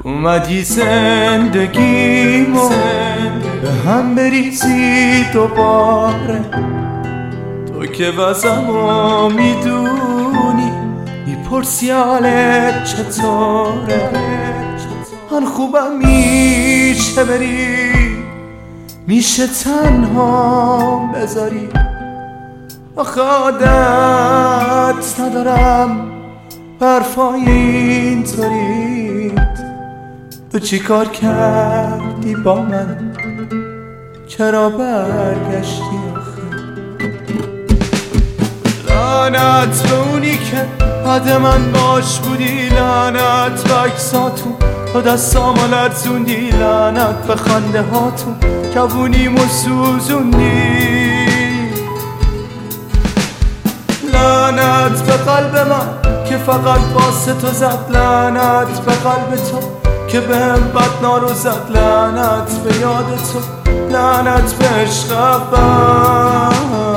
اومدی زندگیمو به هم بریزی دوباره. تو که وضعمو میدونی، میپرسی حالت چطوره. من خوبم میشه بری، میشه تنها بذاری. آخه عادت ندارم برفای اینطوری. تو چی کار کردی با من؟ چرا برگشتی آخه؟ لعنت به اونی که بعد من باش بودی، لعنت به عکساتون تو دستامو لرزوندی، لعنت به خنده هاتون جوونیمو سوزوندی. لعنت به قلب من که فقط واسه تو زد، لعنت به قلب تو که بهم بدنا رو زد، لعنت به یاد تو، لعنت به عشق اول.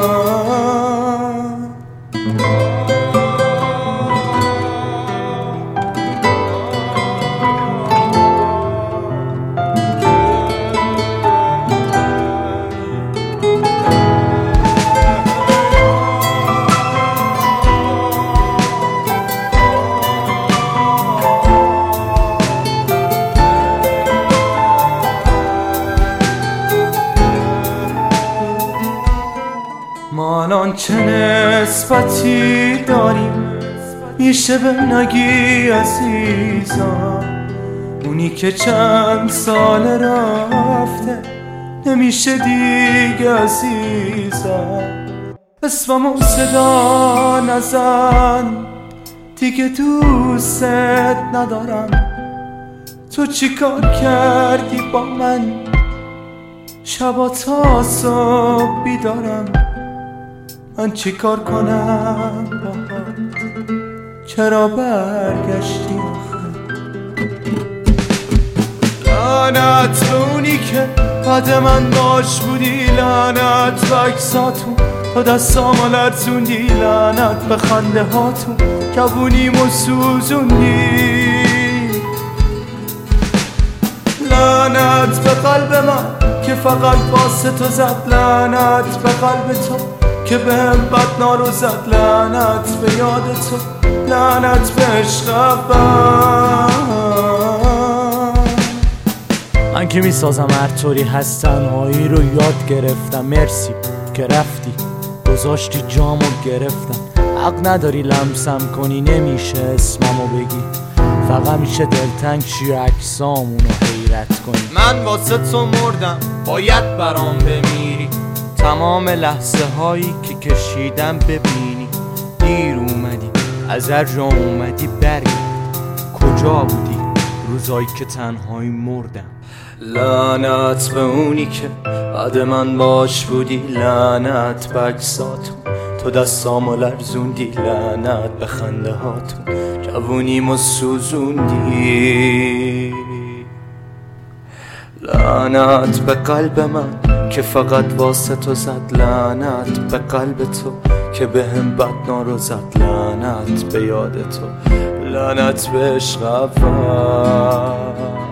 ما الان چه نسبتی داریم میشه به نگی عزیزم؟ اونی که چند سال رفته نمیشه دیگه عزیزم. اسممو صدا نزن دیگه، دوست ندارم. تو چی کار کردی با من؟ شبا تا صبح بیدارم. من چی کار کنم باهات؟ چرا برگشتی آخه؟ لعنت به اونی که بعد من باش بودی، لعنت به عکساتون تو دستامو لرزوندی، لعنت به خنده هاتون جوونیمو سوزوندی. لعنت به قلب من که فقط واسه تو زد، لعنت به قلب تو که بهم بدنا رو زد، لعنت به یاد تو، لعنت به عشق اول. من که میسازم هر طوری هست، تنهایی رو یاد گرفتم. مرسی که رفتی گذاشتی جامو گرفتم. حق نداری لمسم کنی، نمیشه اسممو بگی، فقط میشه دلتنگ شی عکسامونو حیرت کنی. من واسه تو مردم، باید برام بمیری. تمام لحظه هایی که کشیدم ببینی. دیر اومدی از هر جا اومدی برگرد. کجا بودی روزایی که تنهایی مردم؟ لعنت به اونی که بعد من باش بودی، لعنت به عکساتون تو دستامو لرزوندی، لعنت به خنده هاتون جوونیمو سوزوندی. لعنت به قلب من که فقط واسه تو زد، لعنت به قلب تو که بهم بدنا رو زد، لعنت به یاد تو، لعنت به عشق اول.